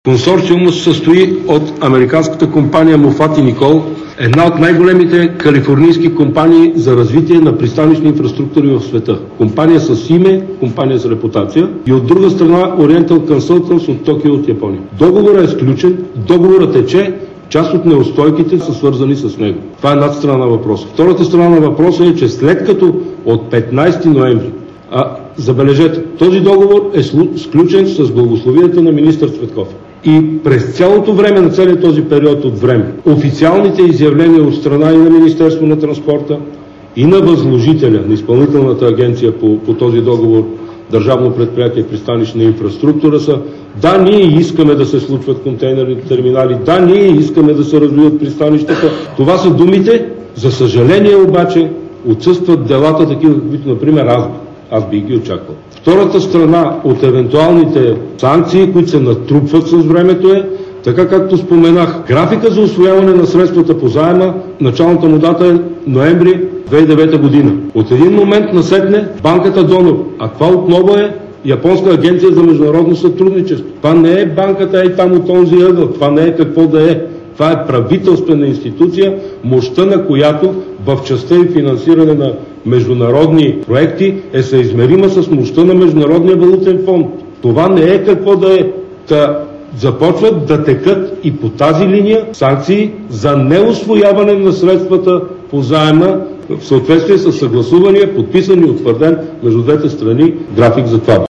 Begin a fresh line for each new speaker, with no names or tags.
Консорциумът се състои от американската компания Мофат и Никол, една от най-големите калифорнийски компании за развитие на пристанищни инфраструктури в света. Компания с име, компания с репутация, и от друга страна Oriental Consultants от Токио, от Япония. Договорът е сключен, договорът тече, част от неустойките са свързани с него. Това е едната страна на въпроса. Втората страна на въпроса е, че след като от 15 ноември, забележете, този договор е сключен с благословията на министър Цветков. И през цялото време, на целият този период от време, официалните изявления от страна и на Министерство на транспорта, и на възложителя, на изпълнителната агенция по този договор, Държавно предприятие пристанищна инфраструктура, са: да, ние искаме да се случват контейнерни терминали, да, ние искаме да се развиват пристанищата. Това са думите. За съжаление обаче отсъстват делата, такива каквито, например, аз бих ги очаквал. Втората страна от евентуалните санкции, които се натрупват с времето, е, така както споменах, графика за усвояване на средствата по заема, началната му дата е ноември 2009 година. От един момент насетне банката донор, а това отново е Японска агенция за международно сътрудничество. Това не е банката ей там от онзи ъгъл, това не е какво да е. Това е правителствена институция, мощта на която в частта и финансиране на международни проекти е съизмерима с мощта на Международния валутен фонд. Това не е какво да е. Започват да текат и по тази линия санкции за неусвояване на средствата по заема в съответствие с съгласувания, подписан и утвърден между двете страни график за това.